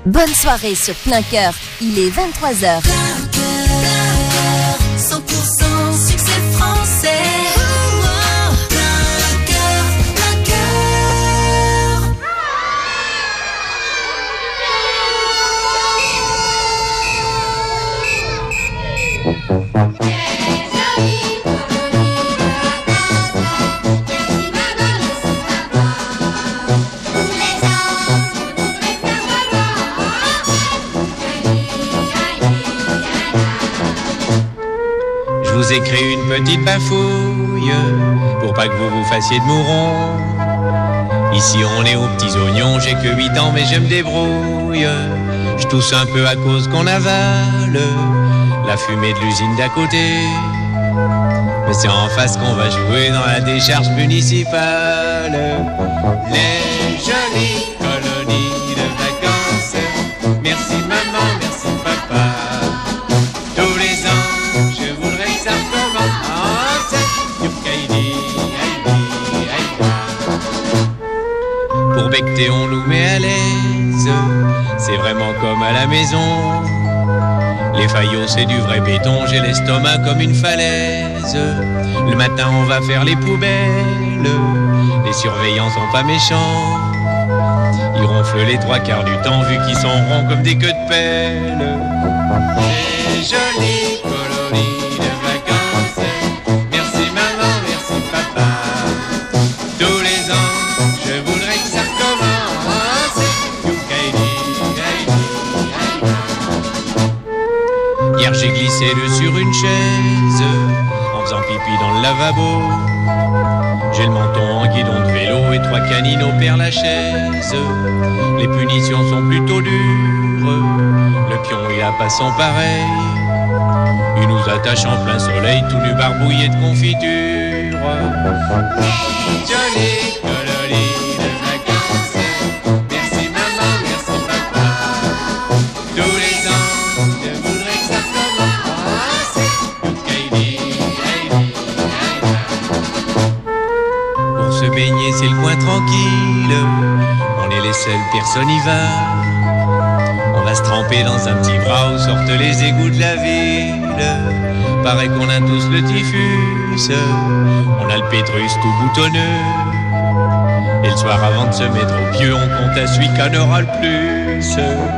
Bonne soirée sur Plein Cœur, il est 23h. Plein cœur, 100% succès français. Plein cœur, plein cœur. Je vous ai créé une petite bafouille pour pas que vous vous fassiez de mourons. Ici on est aux petits oignons, j'ai que 8 ans mais je me débrouille. Je tousse un peu à cause qu'on avale la fumée de l'usine d'à côté. Mais c'est en face qu'on va jouer dans la décharge municipale. Les jolies colonies de vacances. Merci maman, merci papa. Tous les ans, je voudrais que ça recommence. Youkaïdi, aïdi, aïda. Pour becter, on nous met à l'aise. C'est vraiment comme à la maison. Les faillots, c'est du vrai béton. J'ai l'estomac comme une falaise. Le matin, on va faire les poubelles. Les surveillants sont pas méchants. Ils ronflent les 3/4 du temps, vu qu'ils sont ronds comme des queues de pelle. Les jolies colonies de vacances. Merci maman, merci papa. Tous les ans, je voudrais que ça recommence. Youkaïdi, aïdi, aïda. Hier, j'ai glissé sur une chaise en faisant pipi dans le lavabo. J'ai le menton en guidon de vélo et 3 canines au Père-Lachaise. Les punitions sont plutôt dures. Le pion, il a pas son pareil. Il nous attache en plein soleil, tout nu barbouillé de confiture. Jolie colonie de vacances. Merci maman, merci papa. Tous les ans, je voudrais que ça recommence. Youkaïdi, aïdi, aïda. Pour se baigner, c'est le coin tranquille. On est les seules personnes y va. On va se tremper dans un petit bras où sortent les égouts de la ville. Paraît qu'on a tous le typhus. On a le pétrus tout boutonneux. Et le soir avant de se mettre au pieu, on compte à celui qui en aura le plus.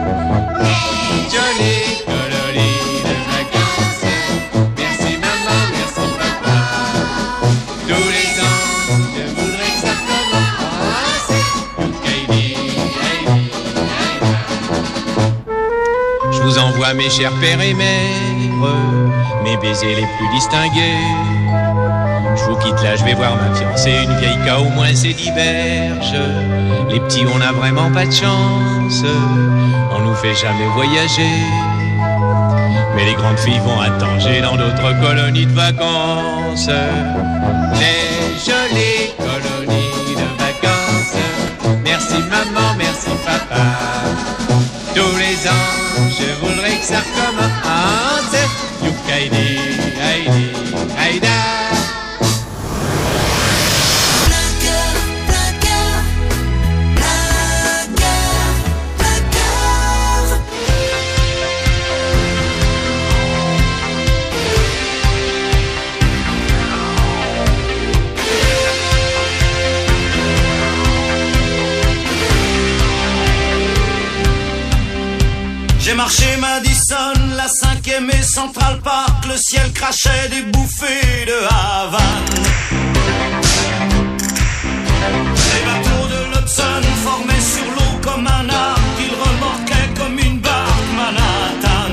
Jolie colonie de vacances. Merci maman, merci papa. Tous les ans, je voudrais que ça recommence. Youkaïdi, aïdi, aïda. Je vous envoie mes chers pères et mères, mes baisers les plus distingués. Je vous quitte là, je vais voir ma fiancée, une vieille qu'à au moins c'est d'hiberge. Les petits, on n'a vraiment pas de chance, on nous fait jamais voyager. Mais les grandes filles vont à Tanger dans d'autres colonies de vacances. Les jolies colonies de vacances. Merci maman, merci papa. Tous les ans, je voudrais que ça recommence. Youkaïdi, aïdi, aïda. J'ai marché Madison, la 5e et Central Park. Le ciel crachait des bouffées de Havane. Les bateaux de l'Hudson formaient sur l'eau comme un arc. Ils remorquaient comme une barque Manhattan.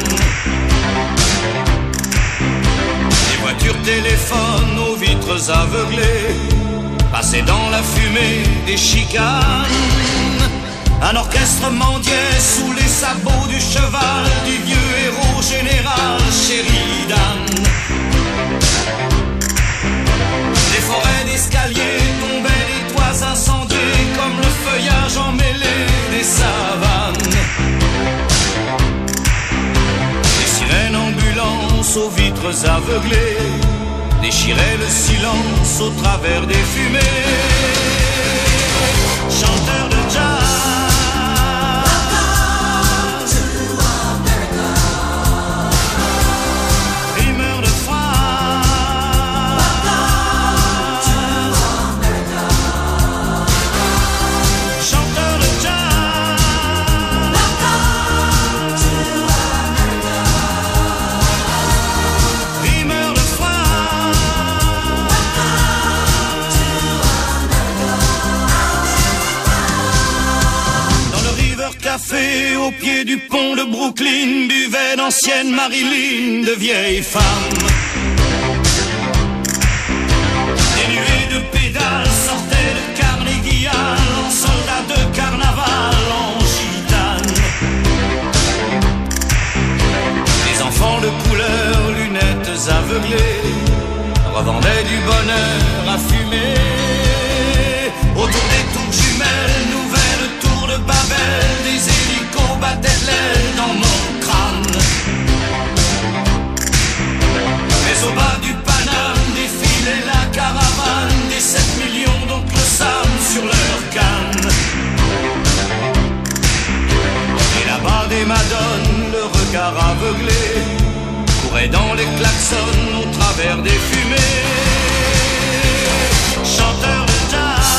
Les voitures téléphones aux vitres aveuglées passaient dans la fumée des chicanes. Un orchestre mendiait sous les sabots du cheval du vieux héros général Sheridan. Les forêts d'escaliers tombaient, les toits incendiés comme le feuillage emmêlé des savanes. Les sirènes ambulances aux vitres aveuglées déchiraient le silence au travers des fumées. Chanteurs de jazz, leur café au pied du pont de Brooklyn, buvaient d'anciennes Marilyn, de vieilles femmes. Dénués de pédales, sortaient de Carnegie Hall, en soldats de carnaval, en gitane. Les enfants de couleur, lunettes aveuglées, revendaient du bonheur à fumer. Autour des tours jumelles, nouvelles tours de Babel, des hélicos battaient de l'aile dans mon crâne. Mais au bas du Paname défilait la caravane des 7 millions d'oncles Sam sur leur canne. Et là-bas des madones, le regard aveuglé, couraient dans les klaxons au travers des fumées. Chanteurs de jazz,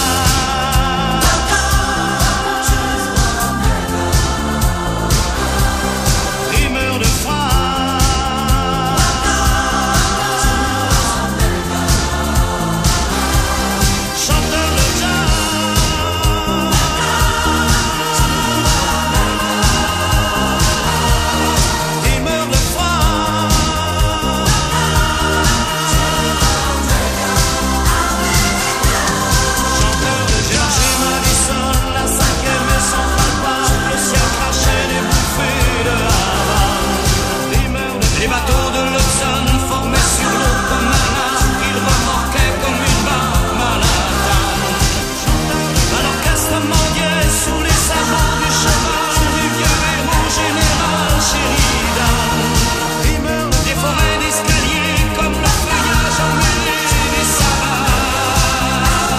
rimeurs de phrases, chanteurs de jazz, rimeurs de phrases. Les bateaux de l'Hudson formaient sur l'eau comme un âne, ils remorquaient comme une barque Manhattan. Un orchestre mendiait sous les sabots du cheval du vieux héros général Sheridan. Des forêts d'escaliers comme le feuillage emmêlé des sabbats.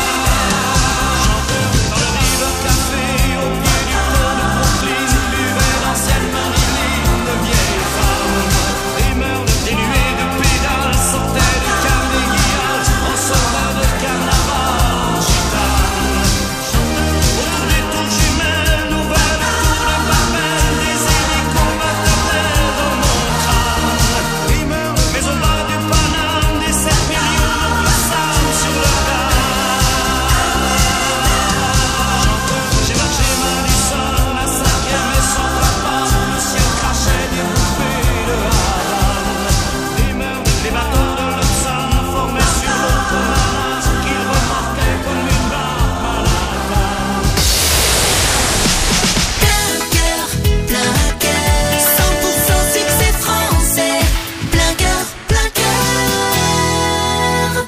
Dans le River Café au pied du pont de Brooklyn, buvaient d'anciennes Marilyn, de vieilles femmes. Dénués de pédales, sortaient de Carnegie Hall, en soldats de carnaval, gitane. Autour des tours jumelles, nouvelles tours de Babel, des hélicos battaient dans mon crâne. Mais au bas du Paname, des 7 millions d'oncles Sam sur leur canne. J'ai marché Madison, à 5e et sans papa, le ciel crachait des bouffées de Havane. Les bateaux de l'Hudson formaient sur l'eau comme un âne, qu'ils remorquaient comme une barque Manhattan. Plein cœur, 100% succès français. Plein cœur, plein cœur.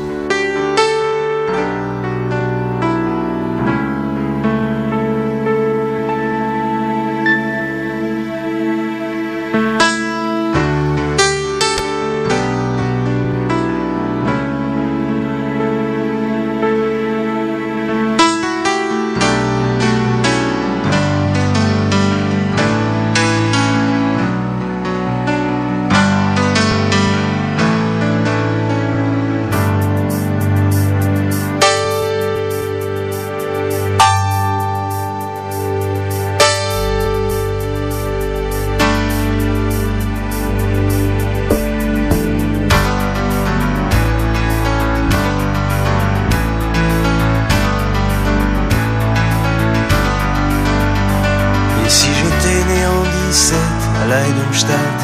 Et si j'étais né en 17 à Leidenstadt,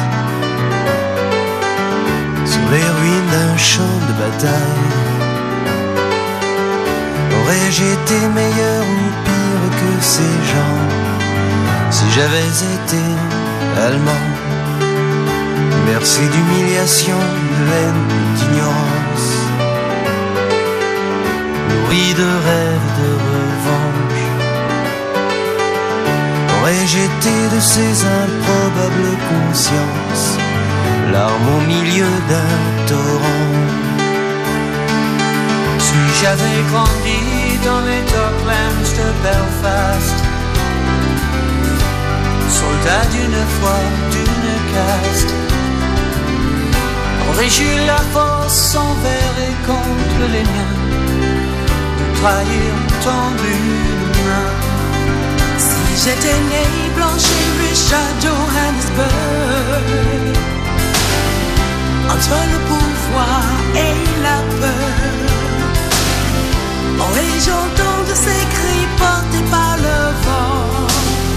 sur les ruines d'un champ de bataille, aurais-je été meilleur ou pire que ces gens si j'avais été allemand? Bercé d'humiliation, de haine, d'ignorance, nourri de rêves de revanche, aurais-je été de ces improbables consciences, larmes au milieu d'un torrent? Si j'avais grandi dans les Docklands de Belfast, soldat d'une foi, d'une caste, aurais-je eu la force envers et contre les miens de trahir tant d'une main? Si j'étais né blanche et riche à Johannesburg, entre le pouvoir et la peur, aurais-je entendu ces cris portés par le vent?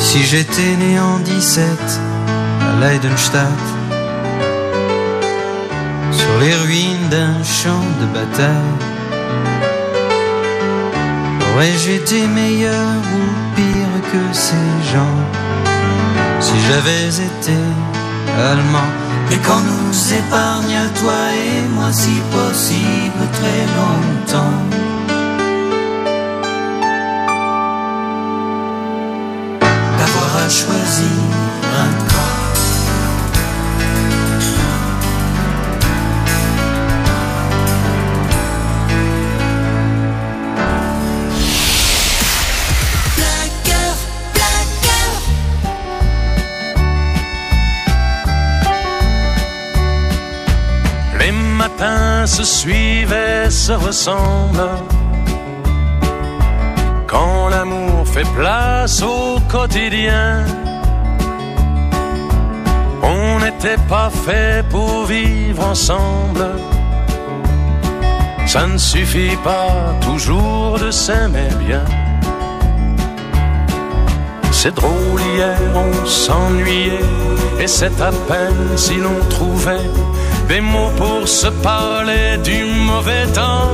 Si j'étais né en 17 à Leidenstadt, sur les ruines d'un champ de bataille, aurais-je été meilleur ou pire que ces gens si j'avais été allemand? Et qu'on nous épargne, toi et moi, si possible, très longtemps. D'avoir à choisir un camp. Se suivent et se ressemblent. Quand l'amour fait place au quotidien, on n'était pas fait pour vivre ensemble. Ça ne suffit pas toujours de s'aimer bien. C'est drôle, hier on s'ennuyait, et c'est à peine si l'on trouvait des mots pour se parler du mauvais temps.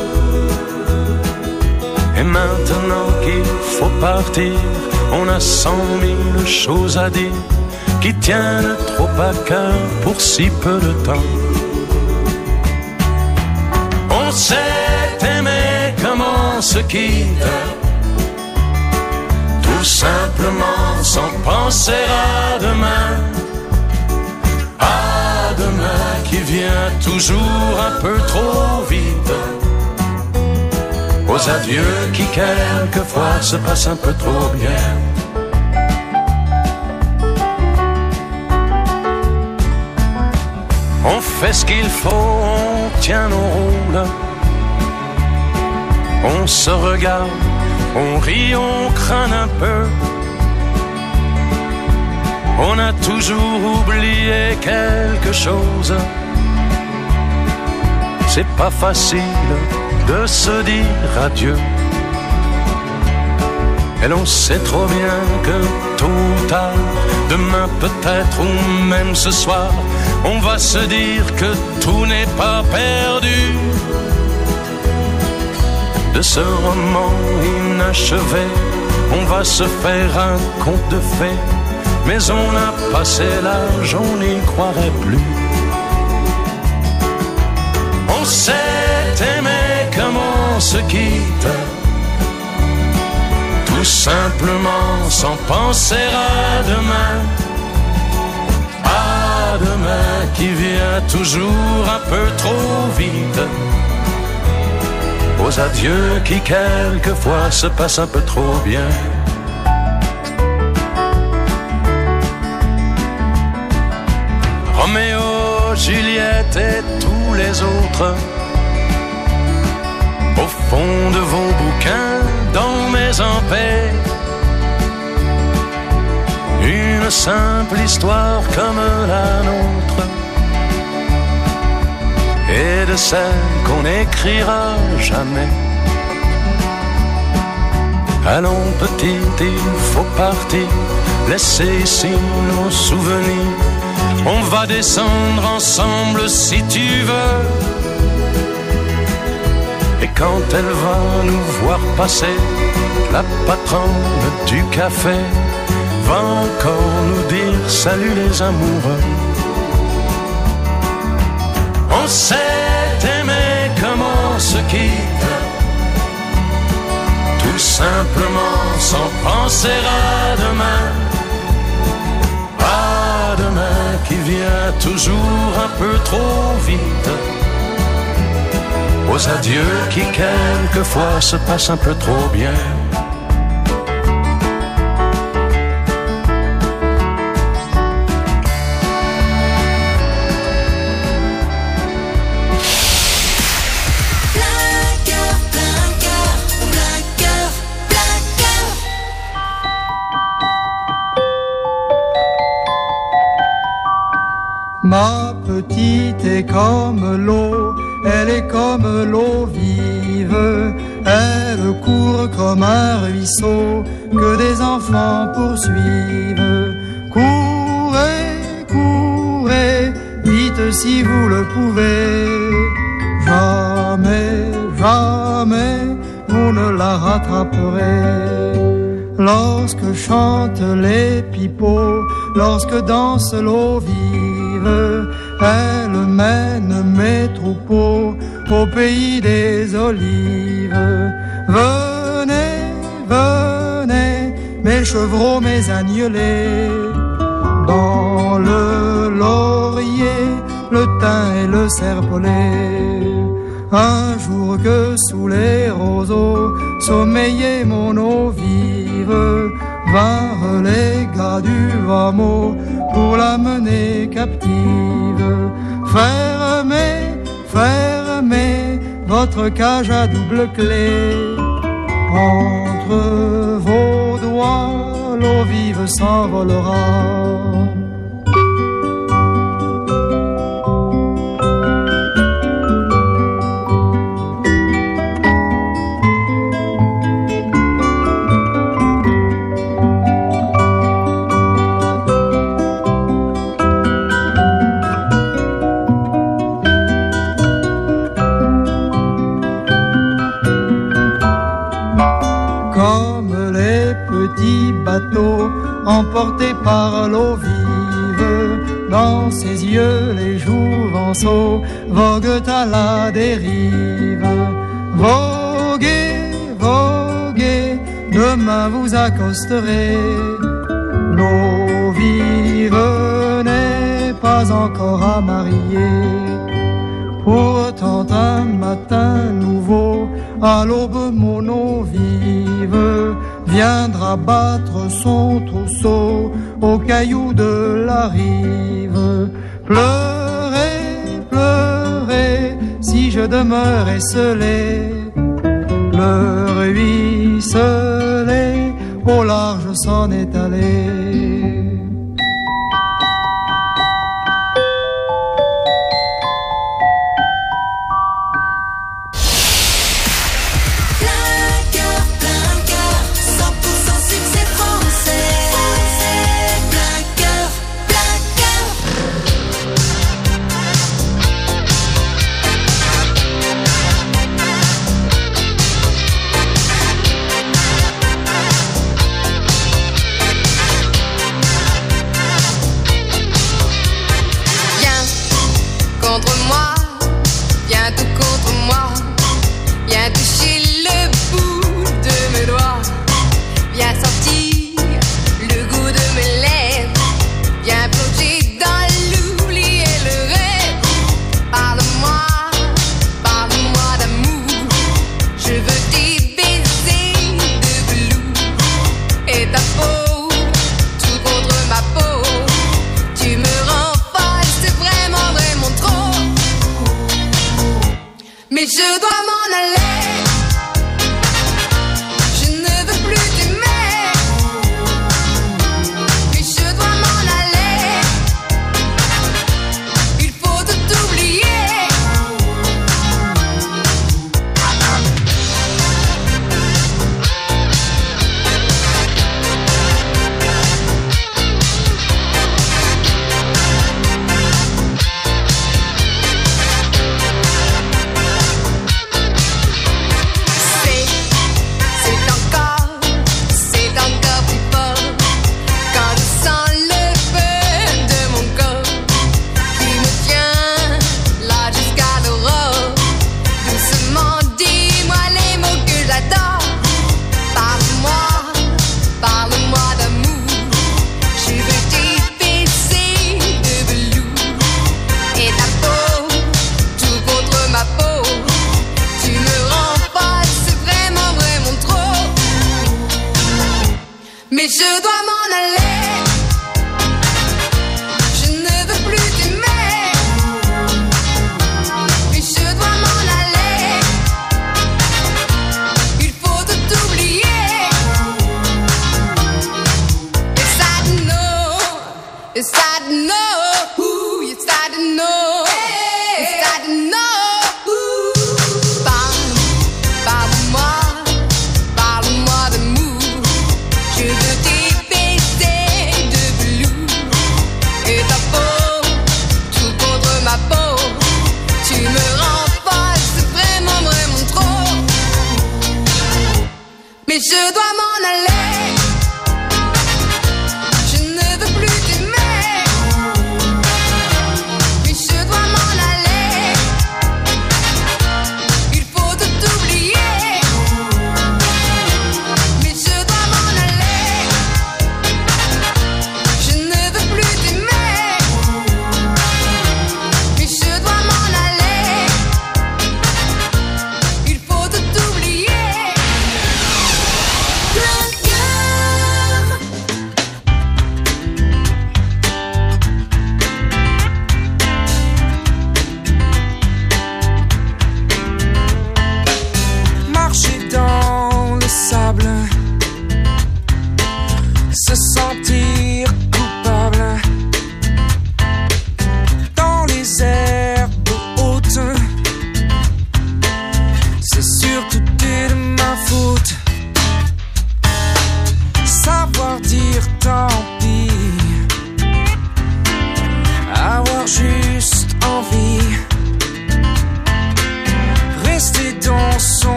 Et maintenant qu'il faut partir, on a 100 000 choses à dire qui tiennent trop à cœur pour si peu de temps. On s'est aimé comme on se quitte, tout simplement sans penser à demain. À demain qui vient toujours un peu trop vite, aux adieux qui quelquefois se passent un peu trop bien. On fait ce qu'il faut, on tient nos rôles, on se regarde, on rit, on craint un peu. On a toujours oublié quelque chose. C'est pas facile de se dire adieu. Et l'on sait trop bien que tôt ou tard, demain peut-être ou même ce soir, on va se dire que tout n'est pas perdu. De ce roman inachevé, on va se faire un conte de fées. Mais on a passé l'âge, on n'y croirait plus. On s'est aimé comme on se quitte, tout simplement sans penser à demain. À demain qui vient toujours un peu trop vite, aux adieux qui quelquefois se passent un peu trop bien. Roméo, Juliette et tous les autres, au fond de vos bouquins, dans mes paix, une simple histoire comme la nôtre, et de celle qu'on n'écrira jamais. Allons petite, il faut partir, laisser ici nos souvenirs. On va descendre ensemble si tu veux. Et quand elle va nous voir passer, la patronne du café va encore nous dire salut les amoureux. On s'est aimé comme on se quitte, tout simplement sans penser à demain. À demain qui vient toujours un peu trop vite, aux adieux qui quelquefois se passent un peu trop bien. Ma petite est comme l'eau, elle est comme l'eau vive, elle court comme un ruisseau, que des enfants poursuivent. Courez, courez, vite si vous le pouvez. Jamais, jamais, vous ne la rattraperez. Lorsque chantent les pipeaux, lorsque danse l'eau vive, elle mène mes troupeaux au pays des olives. Venez, venez, mes chevreaux, mes agnelés, dans le laurier, le thym et le serpolet. Un jour que sous les roseaux sommeillait mon eau vive, vinrent les gars du Vamo pour la mener captive. Fermez, fermez votre cage à double clé. Entre vos doigts, l'eau vive s'envolera. Emporté par l'eau vive, dans ses yeux les jouvenceaux voguent à la dérive. Voguez, voguez, demain vous accosterez. L'eau vive n'est pas encore à marier. Pourtant un matin nouveau, à l'aube mon eau vive viendra battre son trousseau aux cailloux de la rive. Pleurez, pleurez, si je demeure esselé. Le ruisselet au large s'en est allé.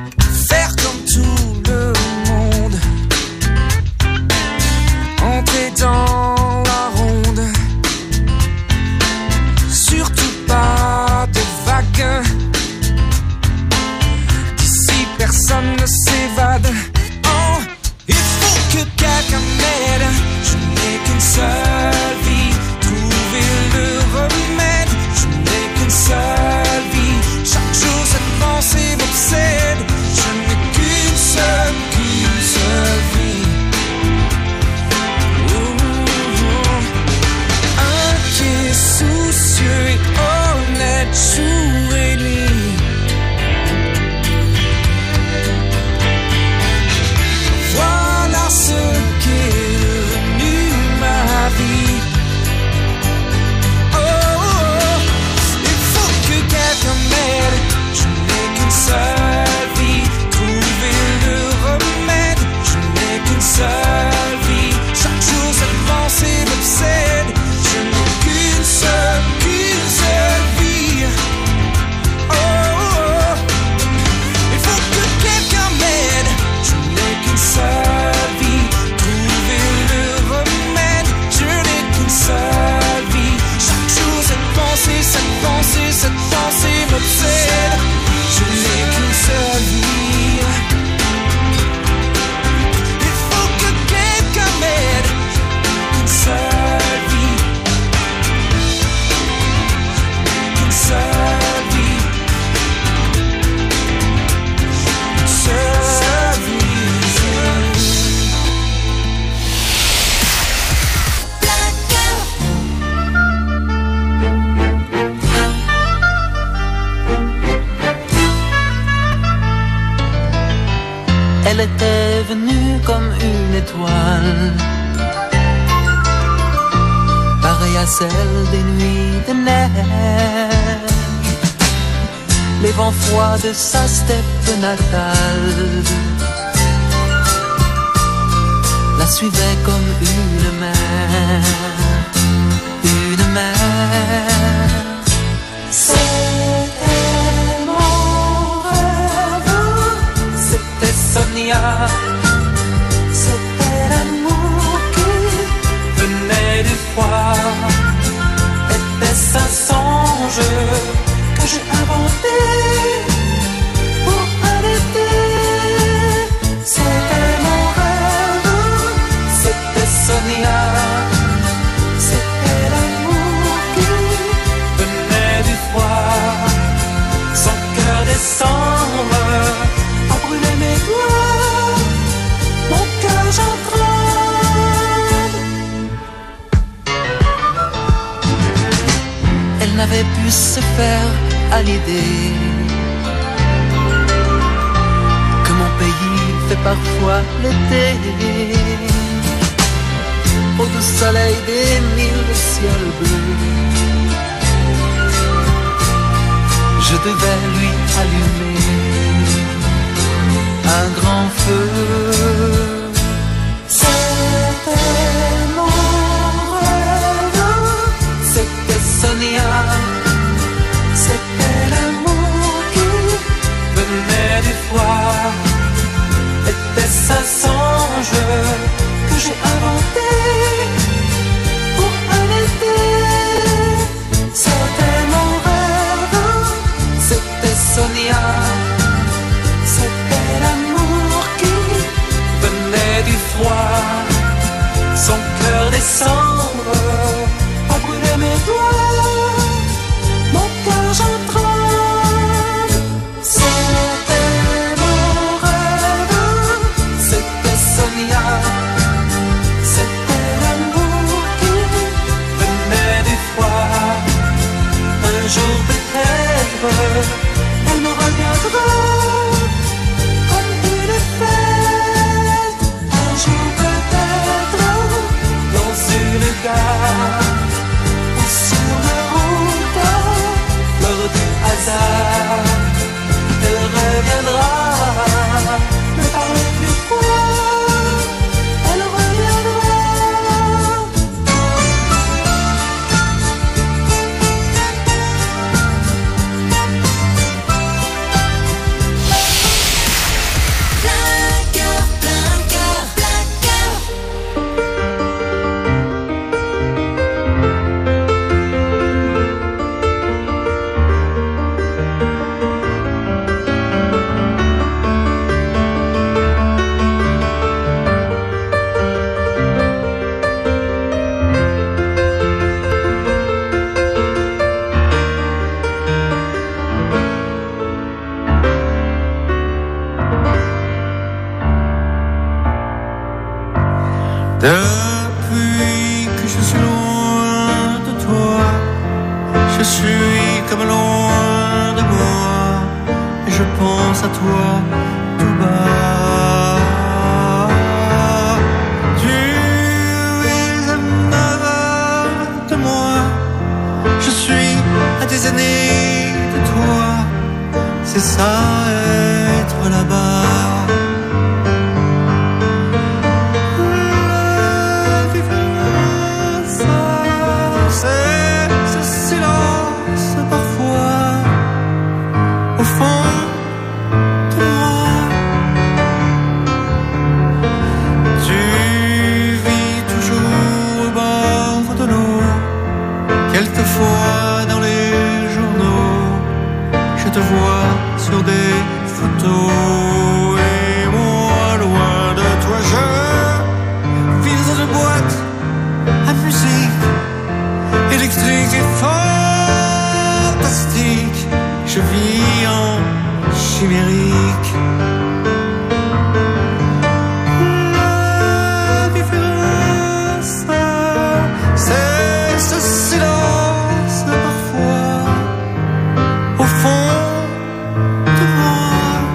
faire comme tout le monde, entrer dans la ronde, surtout pas de vagues, d'ici personne ne s'évade. Oh, il faut que quelqu'un m'aide, je n'ai qu'une seule vie, trouver le remède, je n'ai qu'une seule vie, chaque jour cette pensée m'obsède, je n'ai qu'une seule vie. Inquiet, soucieux et honnête, jour et nuit. Voilà ce qu'est devenu ma vie. Oh, oh, oh. Il faut que quelqu'un m'aide, je n'ai qu'une seule vie, trouver le remède, je n'ai qu'une seule vie, chaque jour cette pensée m'obsède, je n'ai qu'une seule vie. Oh, oh, oh. Il faut que quelqu'un m'aide, je n'ai qu'une seule vie, trouver le remède, je n'ai qu'une seule vie, chaque jour cette pensée m'obsède, je n'ai qu'une seule vie. Il faut que quelqu'un m'aide, qu'une seule vie, qu'une seule vie, une seule vie. Elle était venue comme une étoile, pareille à celle des nuits de neige. Les vents froids de sa steppe natale la suivaient comme une mer, une mer. C'était mon rêve, c'était Sonia, c'était l'amour qui venait du froid. Était-ce un songe que j'ai inventé pour un été? C'était mon rêve, c'était Sonia, c'était l'amour qui venait du froid. Son cœur décembre a brûlé mes doigts, mon cœur j'en tremble. Elle n'avait pu se faire à l'idée que mon pays fait parfois l'été. Au doux soleil des mille ciels bleus, je devais lui allumer un grand feu. C'était mon rêve, c'était Sonia, c'était l'amour qui venait du froid. Était-ce un songe que j'ai inventé pour un été? C'était mon rêve, c'était Sonia, c'était l'amour Depuis que je suis loin de toi, je suis comme loin de moi, et je pense à toi tout bas. Tu es aimable de moi, je suis à des années de toi, c'est ça être là-bas. Quelquefois dans les journaux, je te vois sur des photos, et moi loin de toi je vis dans une boîte à musique électrique et fantastique. Je vis en chimérique. La différence, c'est ce silence parfois au fond de moi.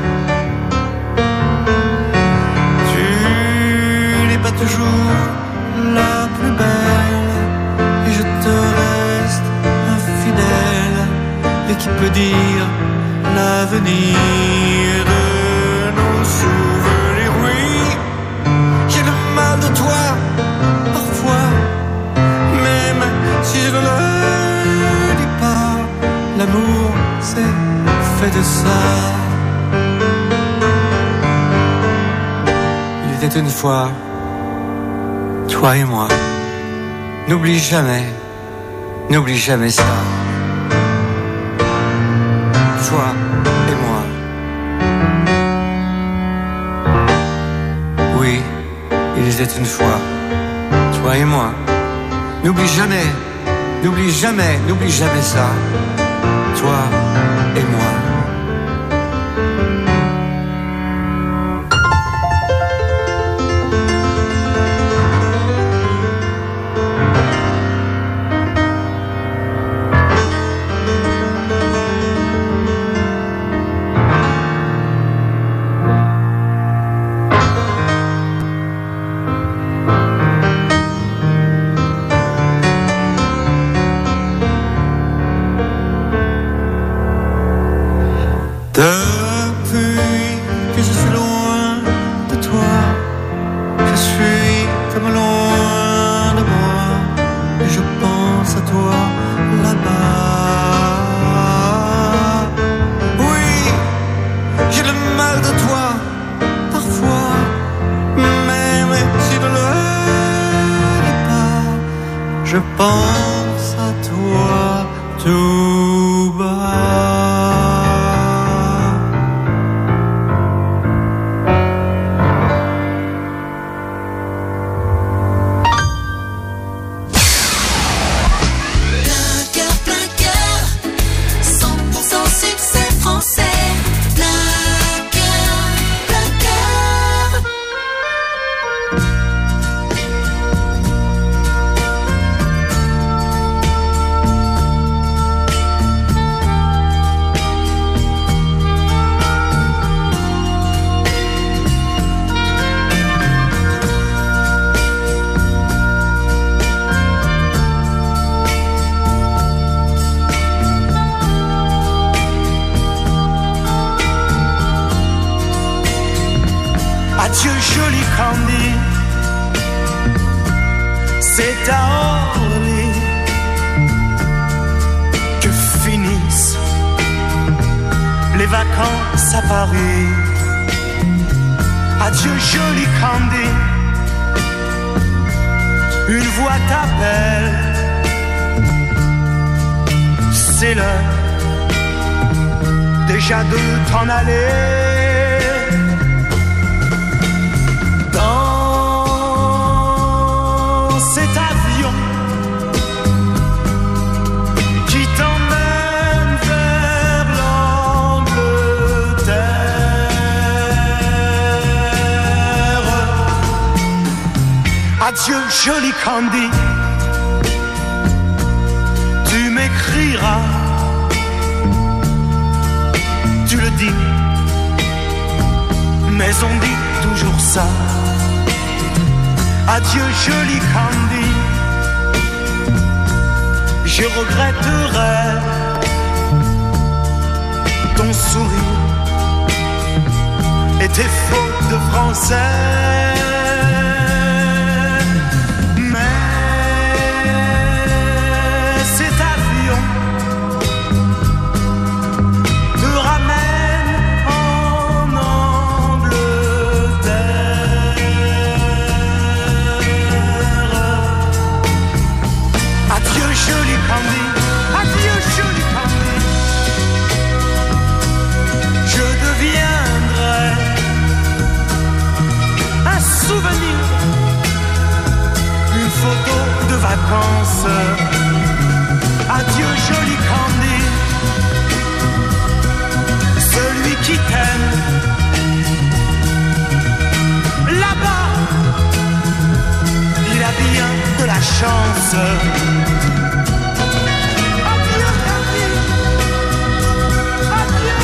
Tu n'es pas toujours la plus belle, et je te reste infidèle. Et qui peut dire l'avenir de nos souvenirs? Oui, j'ai le mal de toi parfois, même si je ne le dis pas. L'amour, c'est fait de ça. Il était une fois, toi et moi. N'oublie jamais ça. Toi et moi. Oui, il était une fois, toi et moi. N'oublie jamais ça. Toi et moi. Depuis que je suis loin de toi, je suis comme loin de moi, et je pense à toi là-bas. Oui, j'ai le mal de toi parfois, même si je ne le dis pas. Je pense à toi tout bas. Adieu joli Candy, c'est à Orly que finissent les vacances à Paris. Adieu joli Candy, une voix t'appelle, c'est l'heure déjà de t'en aller. Cet avion qui t'emmène vers l'Angleterre. Adieu joli Candy, tu m'écriras, tu le dis, mais on dit toujours ça. Adieu joli Candy, je regretterai ton sourire et tes fautes de français. Vacances. Adieu joli Candy, celui qui t'aime là-bas, il a bien de la chance. Adieu Candy, adieu.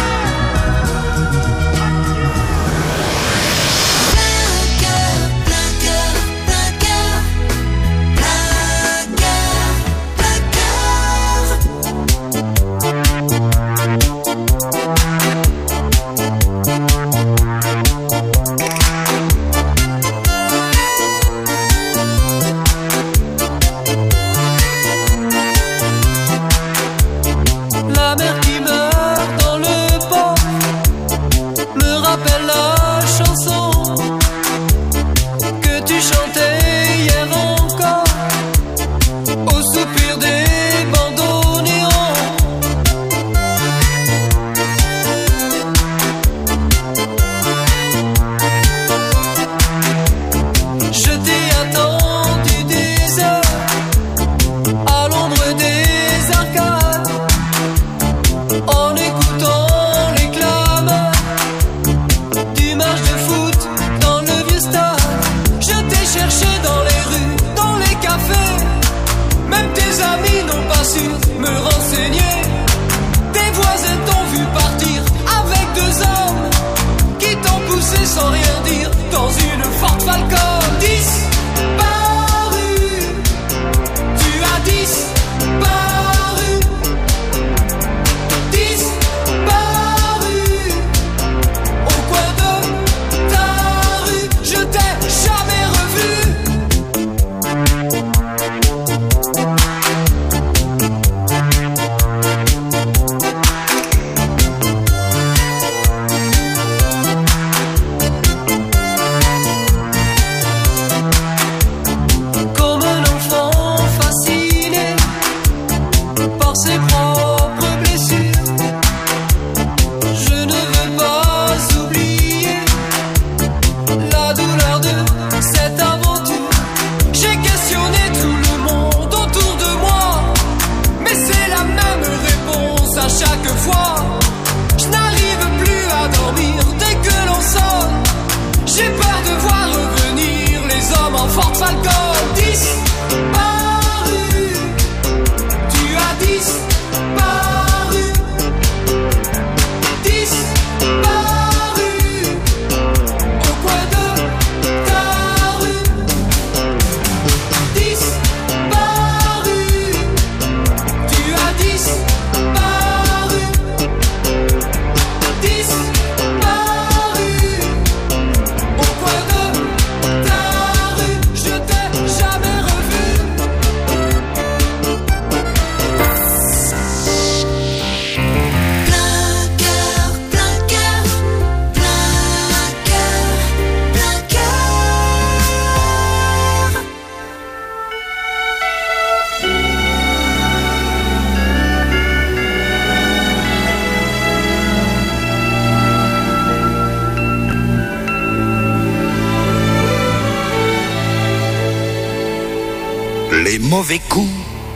Les mauvais coups,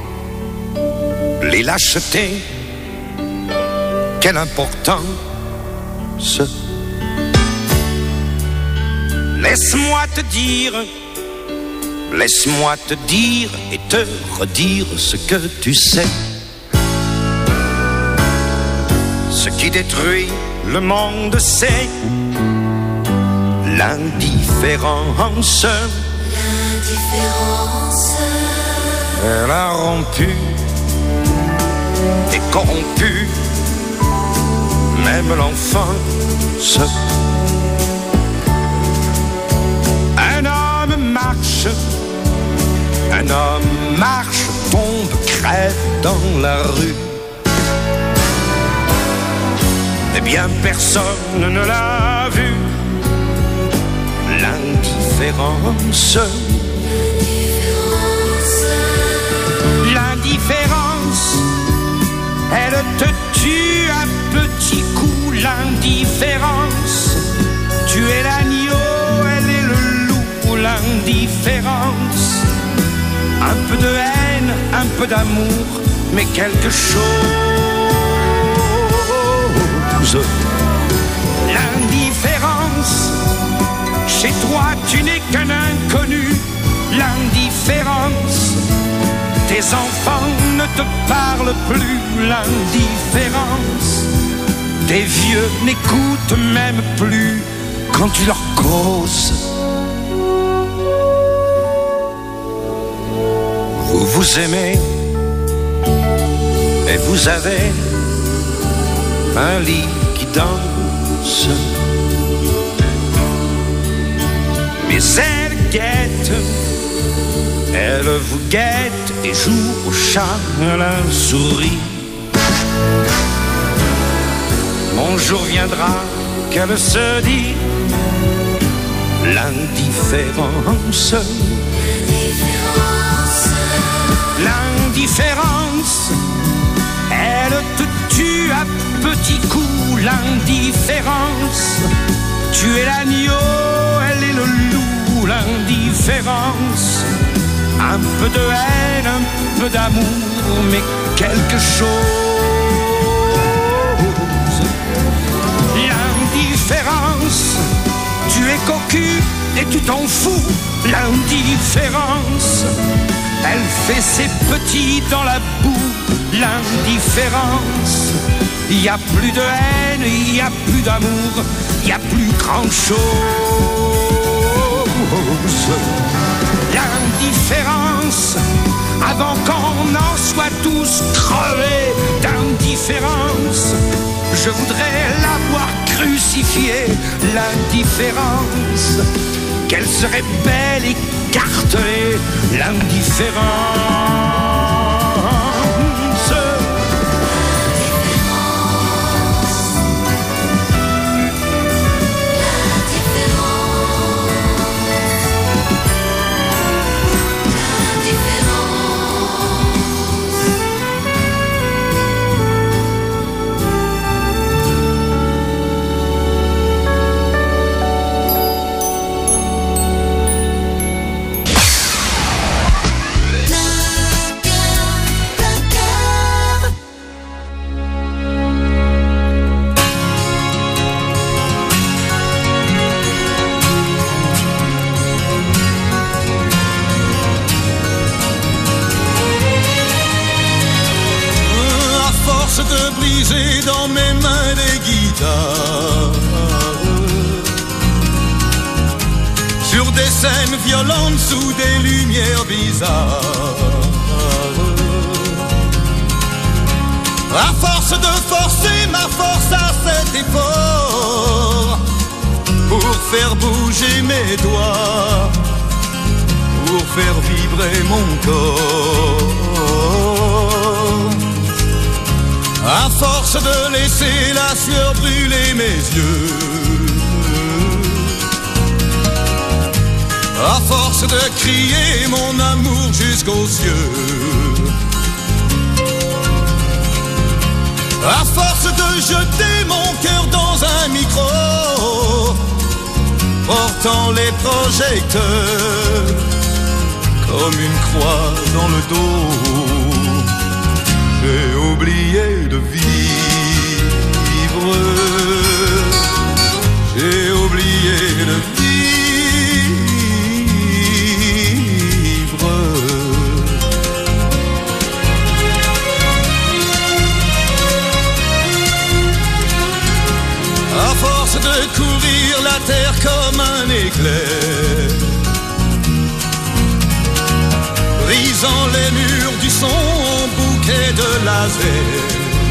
les lâchetés, quelle importance. Laisse-moi te dire Laisse-moi te dire et te redire ce que tu sais. Ce qui détruit le monde, c'est l'indifférence. L'indifférence. Elle a rompu et corrompu même l'enfance. Un homme marche, tombe, crève dans la rue. Eh bien personne ne l'a vu. L'indifférence. L'indifférence, elle te tue à petits coups. L'indifférence, tu es l'agneau, elle est le loup. L'indifférence, un peu de haine, un peu d'amour, mais quelque chose. L'indifférence, chez toi tu n'es qu'un inconnu. L'indifférence, tes enfants ne te parlent plus. L'indifférence, tes vieux n'écoutent même plus quand tu leur causes. Vous vous aimez et vous avez un lit qui danse. Mais elle guette, elle vous guette et joue au chat à la souris. Mon jour viendra qu'elle se dit l'indifférence. L'indifférence, elle te tue à petits coups. L'indifférence, tu es l'agneau, elle est le loup. L'indifférence, un peu de haine, un peu d'amour, mais quelque chose. L'indifférence, tu es cocu et tu t'en fous. L'indifférence, elle fait ses petits dans la boue. L'indifférence, il n'y a plus de haine, il n'y a plus d'amour, il n'y a plus grand chose. L'indifférence, avant qu'on en soit tous crevés d'indifférence, je voudrais l'avoir crucifiée. L'indifférence, qu'elle serait belle écartelée. L'indifférence. Dans mes mains des guitares, sur des scènes violentes sous des lumières bizarres. À force de forcer ma force à cet effort, pour faire bouger mes doigts, pour faire vibrer mon corps. À force de laisser la sueur brûler mes yeux, à force de crier mon amour jusqu'aux cieux, à force de jeter mon cœur dans un micro, portant les projecteurs comme une croix dans le dos, j'ai oublié de vivre, j'ai oublié de vivre. éclair, brisant les murs du son en bouquet de laser.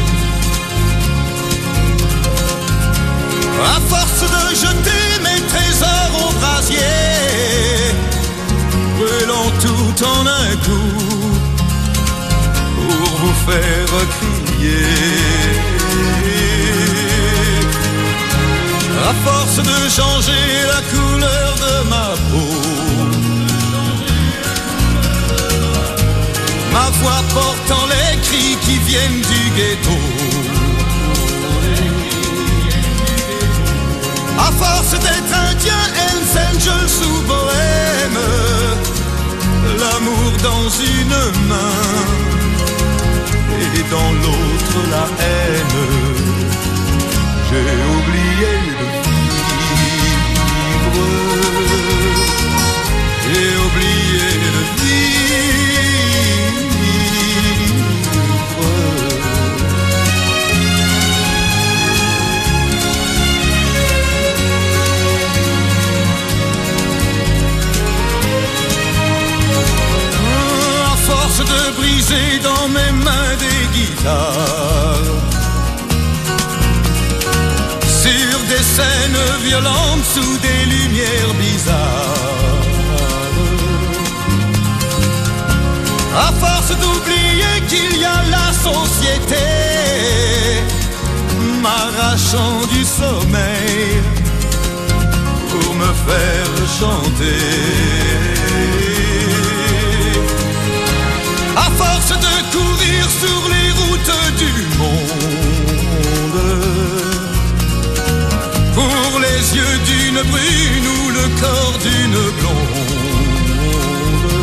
À force de jeter mes trésors au brasier, brûlant tout en un coup pour vous faire crier. À force de changer la couleur de ma peau, ma voix portant les cris qui viennent du ghetto. À force d'être indien, Hells Angels ou bohème, l'amour dans une main et dans l'autre la haine, j'ai oublié de vivre, j'ai oublié de vivre. De briser dans mes mains des guitares, sur des scènes violentes sous des lumières bizarres. À force d'oublier qu'il y a la société, m'arrachant du sommeil pour me faire chanter. À force de courir sur les routes du monde, pour les yeux d'une brune ou le corps d'une blonde,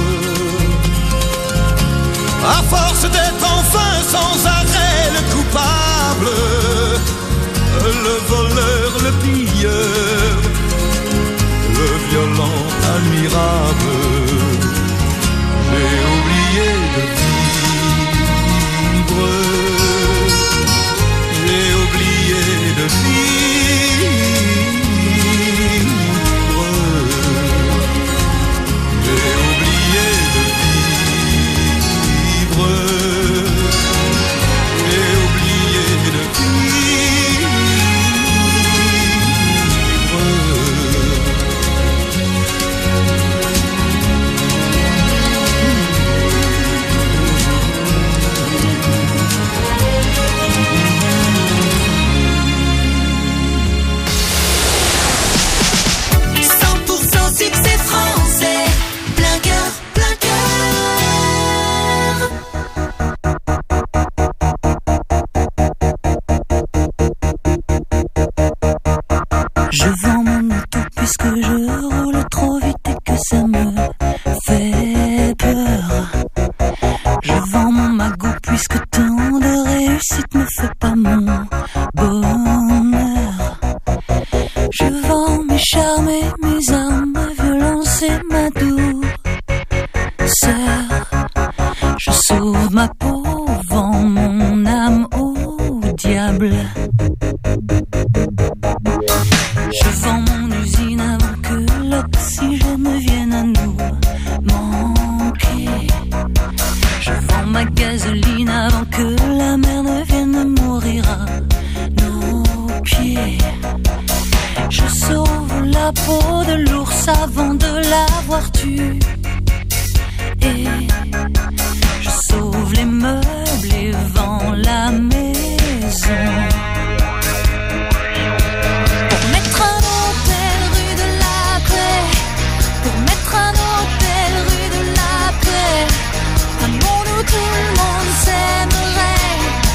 à force d'être enfin sans arrêt le coupable, le voleur, le pilleur, le violent admirable, j'ai oublié de vivre, j'ai oublié de vivre, j'ai oublié de vivre, j'ai oublié de Succès français, plein cœur, plein cœur. Je vends mon auto puisque je roule trop vite et que ça me fait peur. Je vends mon magot puisque tant de réussite ne fait pas mon bonheur. Je vends mes charmes et mes armes, ma violence et ma douceur. Je sauve ma peau, vends mon âme au diable. Je vends mon usine avant que l'oxygène vienne à nous manquer. Je vends ma gasoline avant que la mer ne vienne mourir à nos pieds. Je sauve la peau de l'ours avant de l'avoir tué. Et je sauve les meubles et vends la maison. Pour mettre un hôtel rue de la Paix, pour mettre un hôtel rue de la Paix, un monde où tout le monde s'aimerait.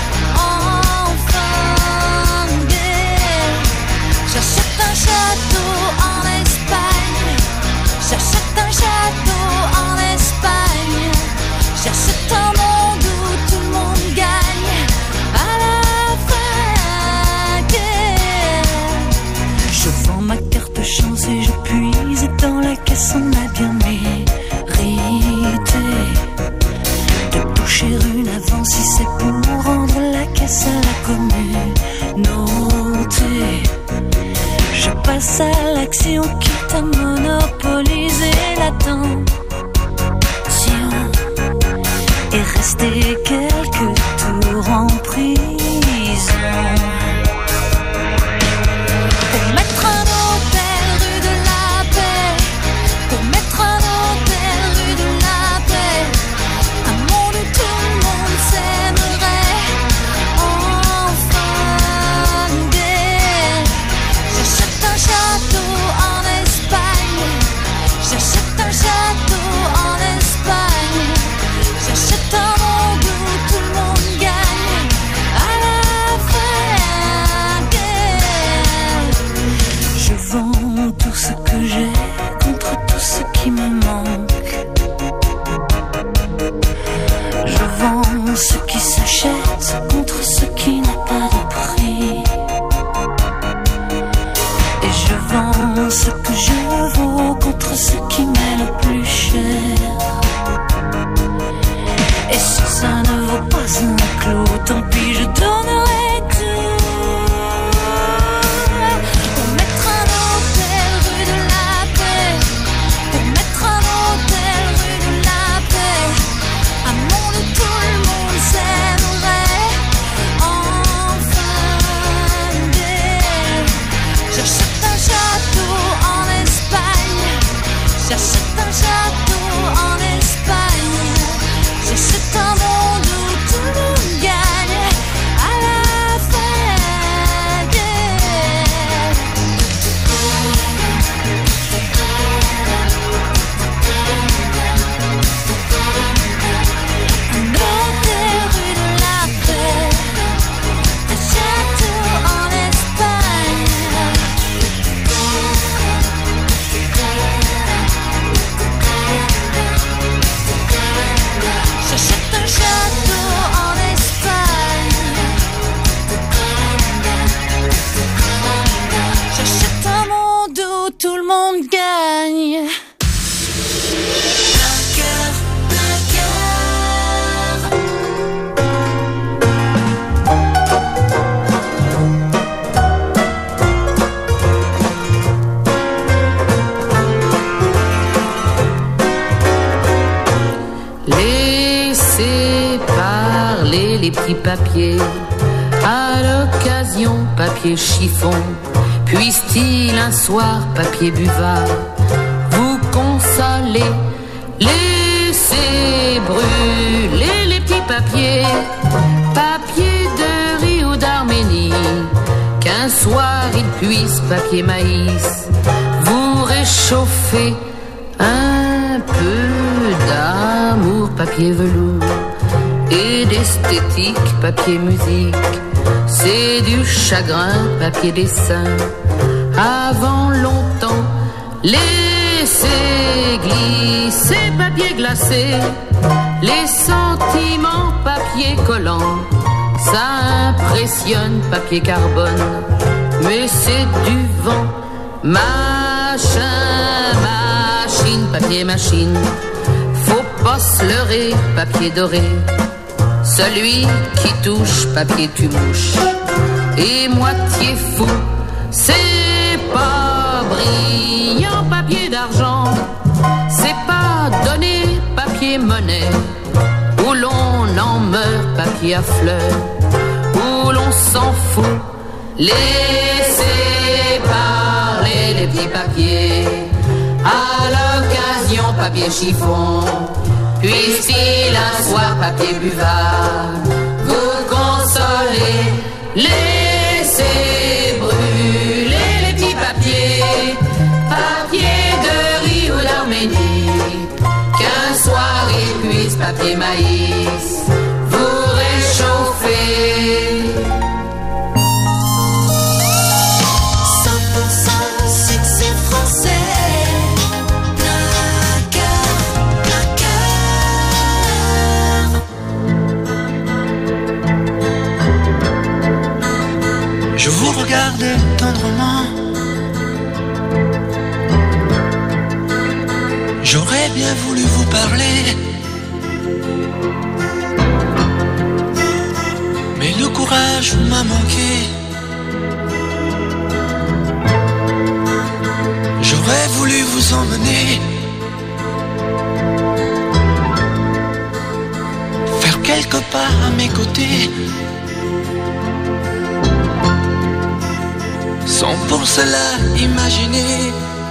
Enfin guère, j'achète un château en Espagne, j'achète un château en Espagne, j'achète un monde où tout le monde gagne à la fin guerre. Je vends ma carte chance et je puise dans la caisse, on a bien mérité de toucher une avance si c'est pour rendre la caisse à la communauté. Je passe à l'action quitte à monnaie l'attention et rester quelques tours en prison. Pour mettre un hôtel rue de la Paix, pour mettre un hôtel rue de la Paix, un monde où tout le monde s'aimerait en fin de guerre. J'achète un château en Espagne, j'achète un château en Espagne, j'achète un monde où tout le monde gagne à la fin de guerre. Je vends tout ce que j'ai contre tout ce qui me manque. Je vends ce qui s'achète contre ce qui n'a pas de prix. Et je vends ce que je vaux contre ce qui m'est le plus cher. Et si ça ne vaut pas un clou, tant pis, je donnerai tout. Pour mettre un hôtel rue de la Paix, pour mettre un hôtel rue de la Paix, un monde où tout le monde s'aimerait en fin de guerre. J'achète un château en Espagne, j'achète un château en Espagne, j'achète un monde où tout le monde gagne à la fin de guerre. Un hôtel rue de la Paix, un château en Espagne. J'achète un château en Espagne, j'achète un monde où tout le monde gagne. Plein cœur, plein cœur. Laissez parler les petits papiers, à l'occasion papier chiffon. Puisse-t-il un soir papier buvard vous consoler? Laissez brûler les petits papiers, papier de riz ou d'Arménie, qu'un soir il puisse, papier maïs, vous réchauffer un peu d'amour, papier velours, et d'esthétique, papier musique. C'est du chagrin, papier dessin. Avant longtemps, laissez glisser, papier glacé, les sentiments, papier collant. Ça impressionne, papier carbone, mais c'est du vent. Machin, machine, papier machine. Faut pas se leurrer, papier doré. Celui qui touche, papier tu mouches. Et moitié fou, c'est pas brillant, papier d'argent. C'est pas donné, papier monnaie, où l'on en meurt, papier à fleurs, où l'on s'en fout. Laissez parler les petits papiers, à l'occasion papier chiffon. Puisse-t-il un soir papier buvard vous consoler? Laissez brûler les petits papiers, papier de riz ou d'Arménie, qu'un soir il puisse, papier maïs, vous réchauffer. 100% succès français. Je vous regardais tendrement. J'aurais bien voulu vous parler, mais le courage m'a manqué. J'aurais voulu vous emmener quelque part à mes côtés, sans pour cela imaginer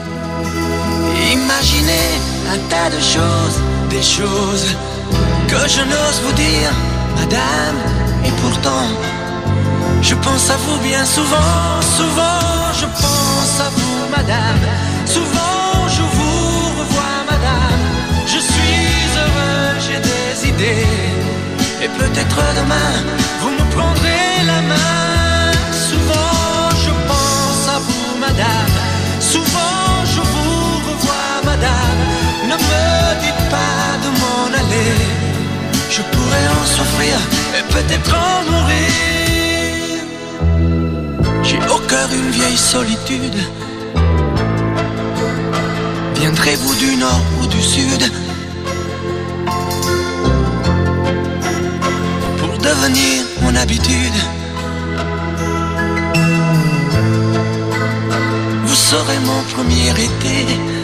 un tas de choses, des choses que je n'ose vous dire, madame. Et pourtant, je pense à vous bien souvent, souvent je pense à vous, madame. Souvent je vous revois, madame. Je suis heureux, j'ai des idées. Et peut-être demain, vous me prendrez la main. Souvent je pense à vous, madame. Souvent je vous revois, madame. Ne me dites pas de m'en aller. Je pourrais en souffrir et peut-être en mourir. J'ai au cœur une vieille solitude. Viendrez-vous du nord ou du sud pour devenir mon habitude? Vous serez mon premier été,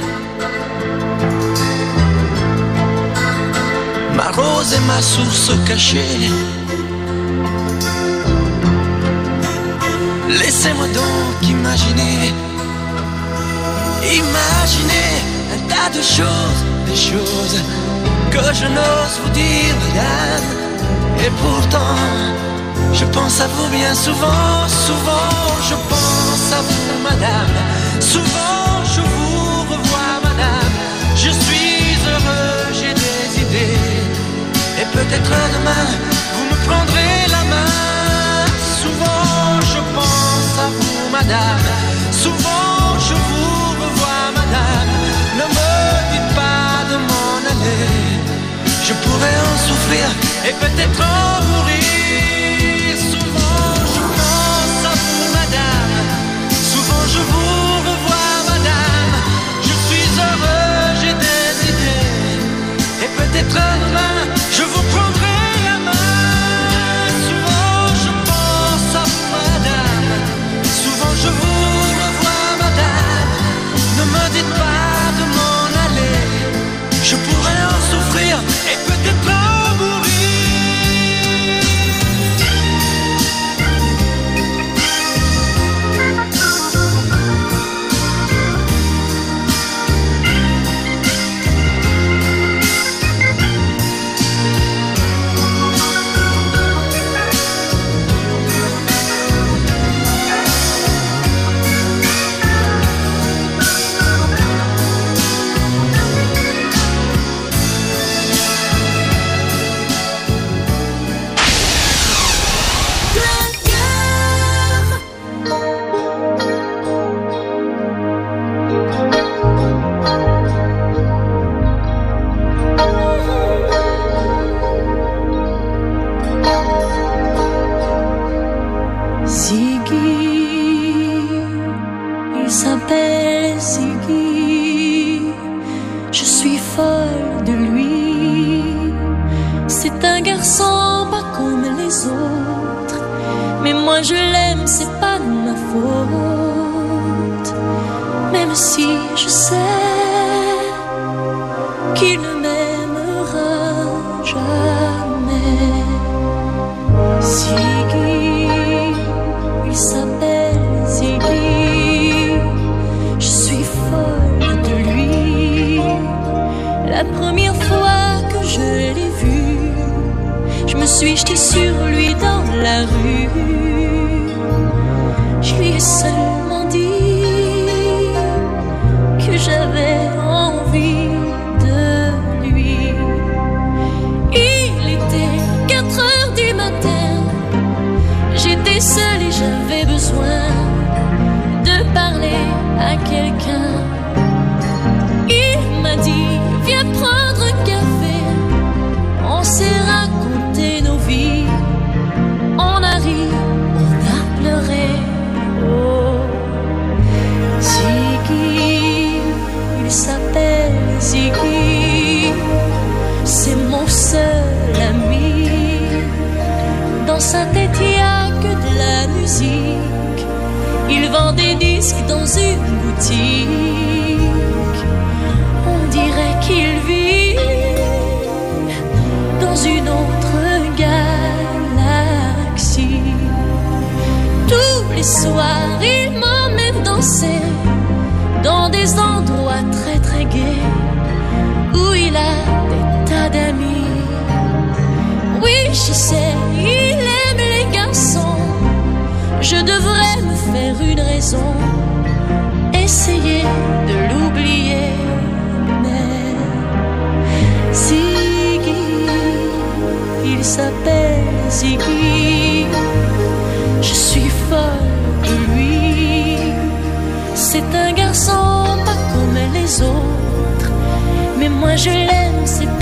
ma rose et ma source cachée. Laissez-moi donc imaginer un tas de choses, des choses que je n'ose vous dire, madame. Et pourtant, je pense à vous bien souvent, souvent je pense à vous, madame. Souvent je vous revois, madame. Je suis heureux, j'ai des idées. Et peut-être demain, vous me prendrez la main. Souvent je pense à vous, madame. Souvent je vous revois, madame. Ne me dites pas de m'en aller. Je pourrais en souffrir et peut-être en mourir. Souvent je pense à vous, madame. Souvent je vous revois, madame. Je suis heureux, j'ai des idées. Et peut-être demain, je vous prendrai la main. Souvent je pense à vous, madame. Souvent je vous revois, madame. Ne me dites pas de m'en aller. Je pourrais en souffrir et peut-être en mourir. Je l'aime, c'est pas de ma faute. Même si je sais qu'il ne m'aimera jamais. Ziggy, il s'appelle Ziggy. Je suis folle de lui. La première fois que je l'ai vu, je me suis jetée sur lui dans la rue. Je lui ai seulement dit que j'avais envie de lui. Il était 4 heures du matin. J'étais seule et j'avais besoin de parler à quelqu'un. Il m'a dit, viens prendre un café. On s'est raconté nos vies. On a ri, on a pleuré. Oh. raison, essayer de l'oublier. Mais Ziggy, il s'appelle Ziggy, je suis folle de lui. C'est un garçon pas comme les autres, mais moi je l'aime, c'est